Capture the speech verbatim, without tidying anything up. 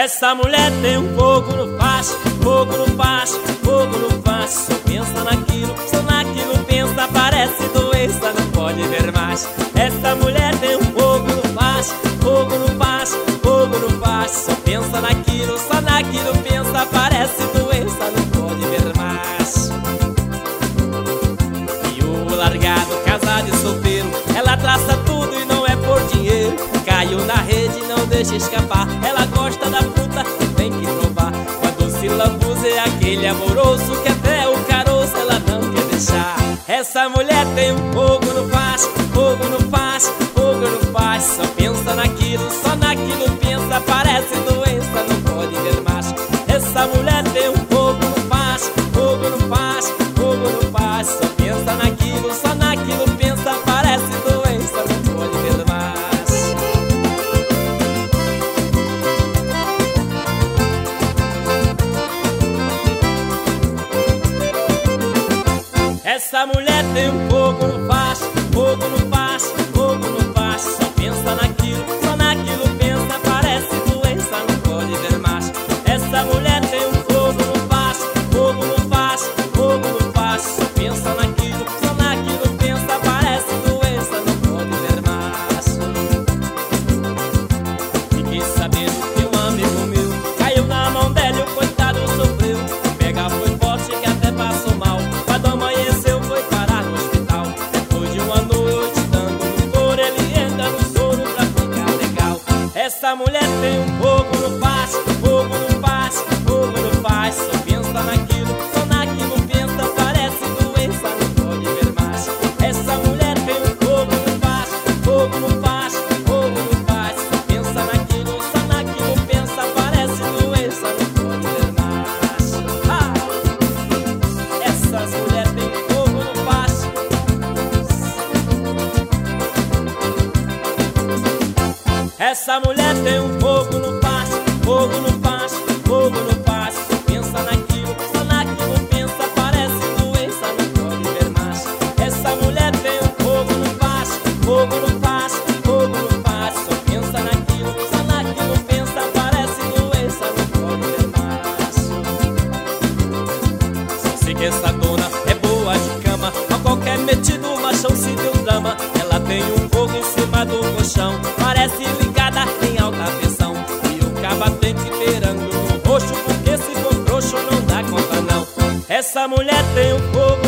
Essa mulher tem um fogo no facho, fogo no facho, fogo no facho. Só pensa naquilo, só naquilo pensa, parece doença, não pode ver mais. Essa mulher tem um fogo no facho, fogo no facho, fogo no facho. Só pensa naquilo, só naquilo pensa, parece doença, não pode ver mais. E o largado, casado e solteiro, ela traça tudo e não é por dinheiro. Caiu na rede, não deixa escapar. Ela gosta da fruta, tem que provar. Quando se lambuza é aquele amoroso que até o caroço ela não quer deixar. Essa mulher tem um fogo no facho, fogo no facho, fogo no facho. Só pensa naquilo, só naquilo pensa, parece doença, não pode ver mais. Essa mulher tem um fogo no facho, fogo no facho, fogo no facho. Só pensa naquilo, só naquilo pensa, parece doença, não pode ver mais. Essa mulher tem um fogo no facho, fogo no facho, fogo no facho. Só pensa naquilo, só naquilo pensa, parece doença, não pode ver mais. Essa mulher tem um fogo no facho, fogo no facho, fogo no facho. Só pensa naquilo, só naquilo pensa, parece doença, não pode ver mais. Fiquei sabendo que um amigo meu caiu na mão dela e o coitado sofreu. Pega foi forte que até passou mal. Quando amanheceu foi parar no hospital. Depois de uma noite dando no couro, ele entra no soro pra ficar legal. Essa mulher tem um fogo no facho, fogo no facho, fogo no facho. Só pensa naquilo, só naquilo pensa, parece doença, não pode ver mais. Essa mulher tem um fogo no facho, fogo no facho, fogo no facho. Só pensa naquilo, só naquilo pensa, parece doença, não pode ver mais. Ah! Essas mulheres têm fogo no facho. Essa mulher tem um fogo no facho, fogo no facho, fogo no facho. Só pensa naquilo, só naquilo pensa, parece doença, não pode ver mais. Essa mulher tem um fogo no facho, fogo no facho, fogo no facho. Só pensa naquilo, só naquilo pensa, parece doença, não pode ver mais. Só sei que essa dona é boa de cama, a qualquer metido o machão se deu drama. Ela tem um fogo em cima do colchão, parece ligada em alta tensão. E o caba tem que ter ângulo no roxo, porque se for frouxo não dá conta não. Essa mulher tem um fogo